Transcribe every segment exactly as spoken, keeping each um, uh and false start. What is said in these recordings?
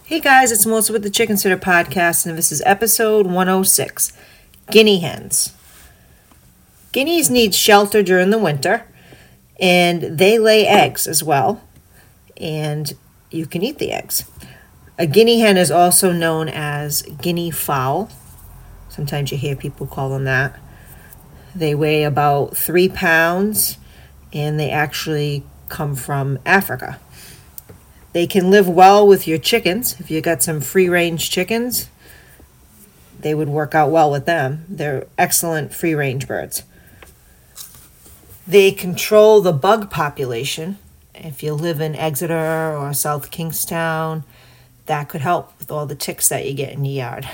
Hey guys, it's Melissa with the Chicken Sitter Podcast, and this is episode one oh six, Guinea Hens. Guineas need shelter during the winter, and they lay eggs as well, and you can eat the eggs. A guinea hen is also known as guinea fowl. Sometimes you hear people call them that. They weigh about three pounds, and they actually come from Africa. They can live well with your chickens. If you got some free-range chickens, they would work out well with them. They're excellent free-range birds. They control the bug population. If you live in Exeter or South Kingstown, that could help with all the ticks that you get in your yard.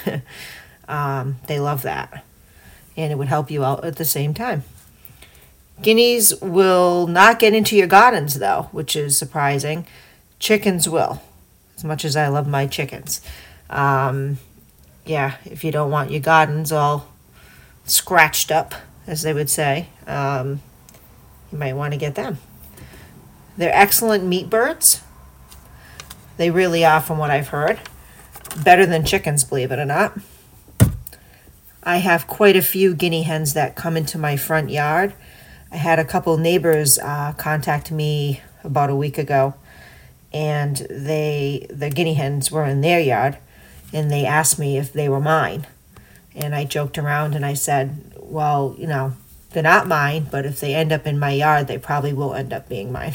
um, they love that. And it would help you out at the same time. Guineas will not get into your gardens, though, which is surprising. Chickens will, as much as I love my chickens. Um, yeah, if you don't want your gardens all scratched up, as they would say, um, you might want to get them. They're excellent meat birds. They really are, from what I've heard. Better than chickens, believe it or not. I have quite a few guinea hens that come into my front yard. I had a couple neighbors uh, contact me about a week ago, and they the guinea hens were in their yard, and they asked me if they were mine. And I joked around and I said, well, you know, they're not mine, but if they end up in my yard, they probably will end up being mine.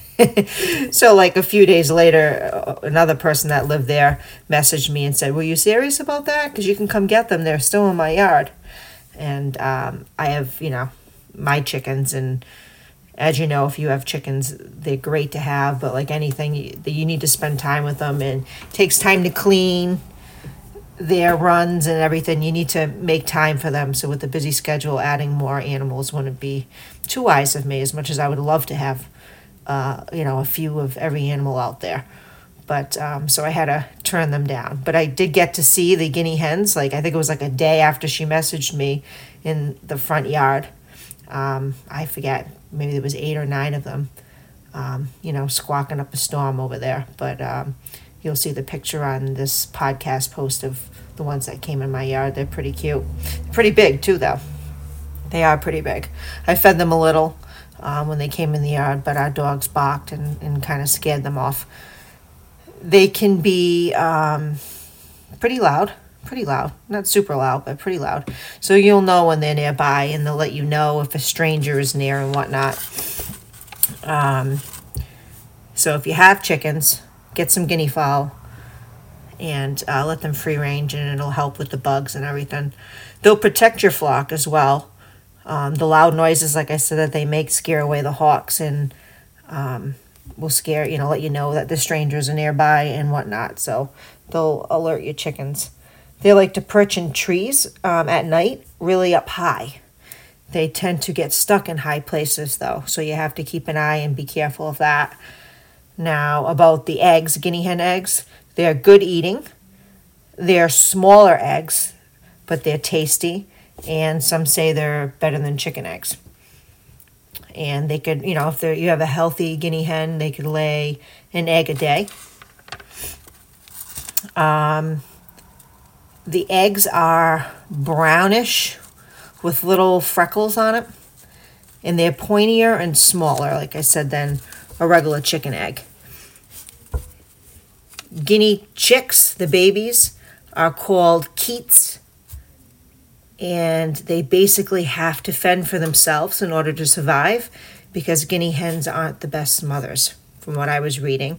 So like a few days later, another person that lived there messaged me and said, were you serious about that? Because you can come get them. They're still in my yard. And um, I have, you know, my chickens, and as you know, if you have chickens, they're great to have, but like anything, you, you need to spend time with them, and it takes time to clean their runs and everything. You need to make time for them. So with the busy schedule, adding more animals wouldn't be too wise of me, as much as I would love to have, uh, you know, a few of every animal out there. But um, so I had to turn them down. But I did get to see the guinea hens, like I think it was like a day after she messaged me, in the front yard. Um, I forget. Maybe there was eight or nine of them, um, you know, squawking up a storm over there. But um, you'll see the picture on this podcast post of the ones that came in my yard. They're pretty cute. Pretty big, too, though. They are pretty big. I fed them a little um, when they came in the yard, but our dogs barked and, and kind of scared them off. They can be um, pretty loud. Pretty loud. Not super loud, but pretty loud. So you'll know when they're nearby, and they'll let you know if a stranger is near and whatnot. Um, so if you have chickens, get some guinea fowl and uh, let them free range, and it'll help with the bugs and everything. They'll protect your flock as well. Um, the loud noises, like I said, that they make scare away the hawks, and um, will scare, you know, let you know that the strangers are nearby and whatnot. So they'll alert your chickens. They like to perch in trees um, at night, really up high. They tend to get stuck in high places, though, so you have to keep an eye and be careful of that. Now, about the eggs, guinea hen eggs, they're good eating. They're smaller eggs, but they're tasty, and some say they're better than chicken eggs. And they could, you know, if they're, you have a healthy guinea hen, they could lay an egg a day. Um... The eggs are brownish with little freckles on it, and they're pointier and smaller, like I said, than a regular chicken egg. Guinea chicks, the babies, are called keets, and they basically have to fend for themselves in order to survive, because guinea hens aren't the best mothers, from what I was reading.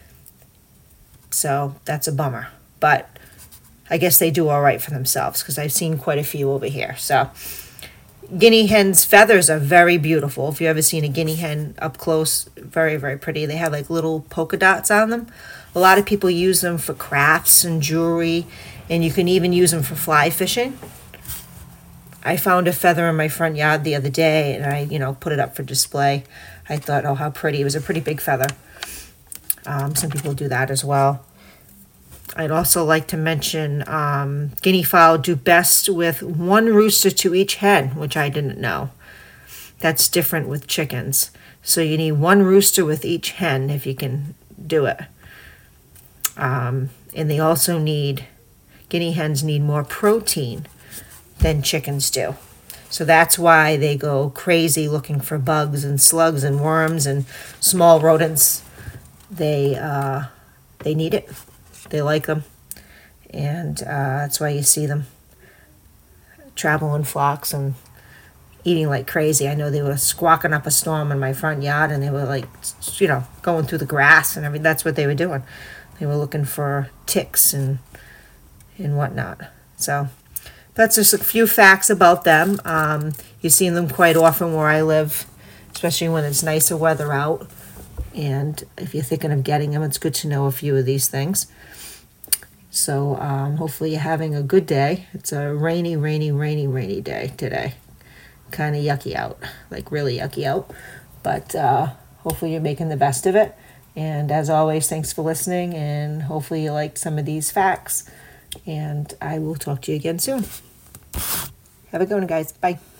So that's a bummer, but I guess they do all right for themselves, because I've seen quite a few over here. So guinea hen's feathers are very beautiful. If you've ever seen a guinea hen up close, very, very pretty. They have like little polka dots on them. A lot of people use them for crafts and jewelry, and you can even use them for fly fishing. I found a feather in my front yard the other day, and I, you know, put it up for display. I thought, oh, how pretty. It was a pretty big feather. Um, some people do that as well. I'd also like to mention um, guinea fowl do best with one rooster to each hen, which I didn't know. That's different with chickens. So you need one rooster with each hen if you can do it. Um, and they also need, guinea hens need more protein than chickens do. So that's why they go crazy looking for bugs and slugs and worms and small rodents. They uh, they need it. They like them. And uh, that's why you see them travel in flocks and eating like crazy. I know they were squawking up a storm in my front yard, and they were like, you know, going through the grass and everything. That's what they were doing. They were looking for ticks and and whatnot. So that's just a few facts about them. Um, you see them quite often where I live, especially when it's nicer weather out. And if you're thinking of getting them, it's good to know a few of these things. So um, hopefully you're having a good day. It's a rainy, rainy, rainy, rainy day today. Kind of yucky out, like really yucky out. But uh, hopefully you're making the best of it. And as always, thanks for listening. And hopefully you liked some of these facts. And I will talk to you again soon. Have a good one, guys. Bye.